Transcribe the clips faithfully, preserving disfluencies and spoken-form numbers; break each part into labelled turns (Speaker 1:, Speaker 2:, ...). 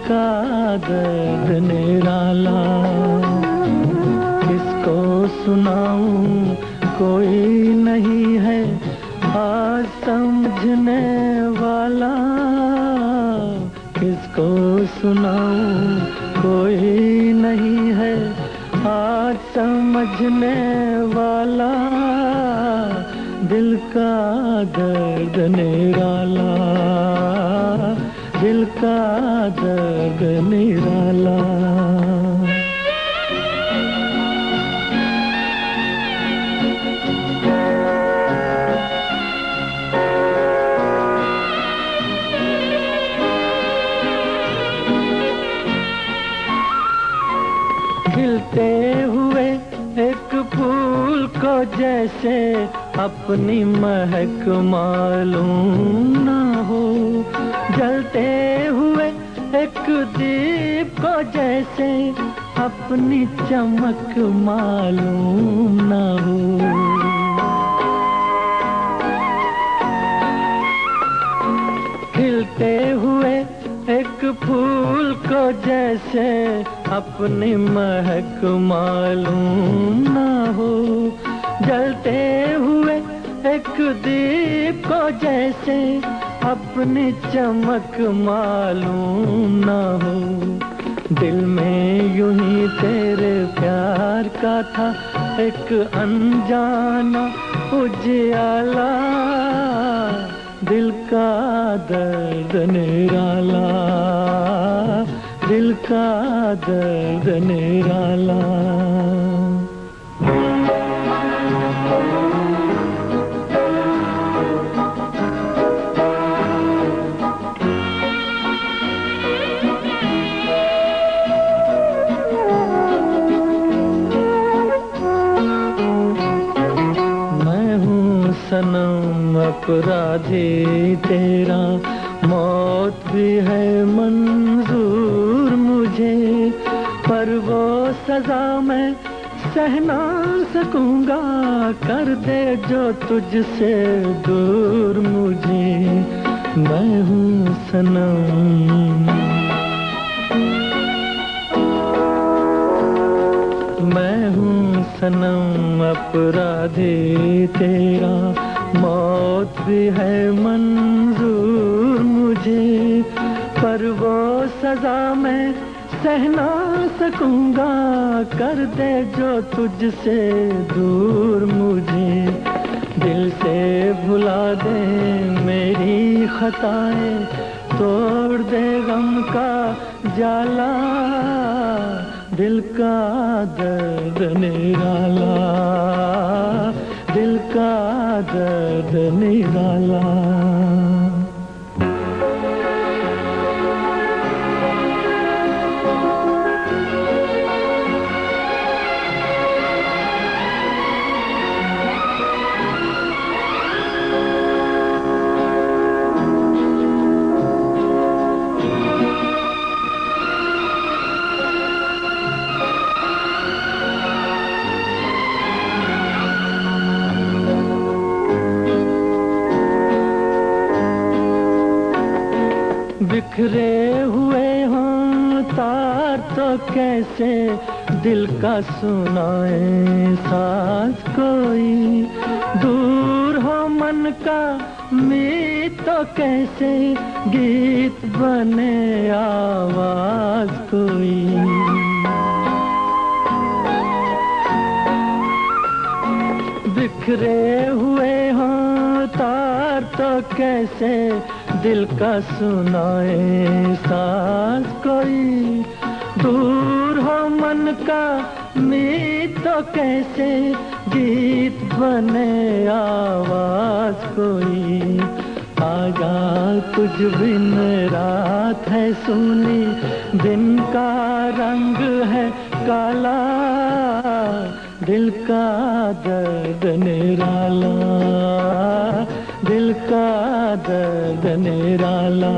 Speaker 1: का दर्द निराला। किसको सुनाऊं कोई नहीं है आज समझने वाला। किसको सुनाऊं कोई नहीं है आज समझने वाला। दिल का दर्द निराला, दिल का दर्द निराला। खिलते हुए एक फूल को जैसे अपनी महक मालूम ना हो। जलते हुए एक दीप को जैसे अपनी चमक मालूम ना हो। खिलते हुए एक फूल को जैसे अपनी महक मालूम ना हो। जलते हुए एक दीप को जैसे अपनी चमक मालूम ना हो। दिल में यूं ही तेरे प्यार का था एक अनजाना उजियाला। दिल का दर्द निराला, दिल का दर्द निराला। सनम अपराधी तेरा, मौत भी है मंजूर मुझे। पर वो सजा मैं सह ना सकूंगा, कर दे जो तुझसे दूर मुझे। मैं हूँ सनम, मैं हूँ सनम अपराधी तेरा, मौत भी है मंजूर मुझे। पर वो सजा मैं सह ना सकूंगा, कर दे जो तुझसे दूर मुझे। दिल से भुला दे मेरी खताएं, तोड़ दे गम का जाला। दिल का दर्द निराला, दिल का दर्द निराला। बिखरे हुए हों तार तो कैसे दिल का सुनाए साज कोई। दूर हो मन का मीत तो कैसे गीत बने आवाज कोई। बिखरे हुए हों तार तो कैसे दिल का सुनाए साज कोई। दूर हो मन का मीत तो कैसे गीत बने आवाज कोई। आजा तुझ बिन रात है सूनी, दिन का रंग है काला। दिल का दर्द निराला, दिल का दर्द निराला।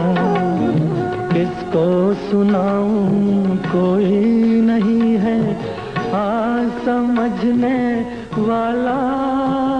Speaker 1: किसको सुनाऊं कोई नहीं है आज समझने वाला।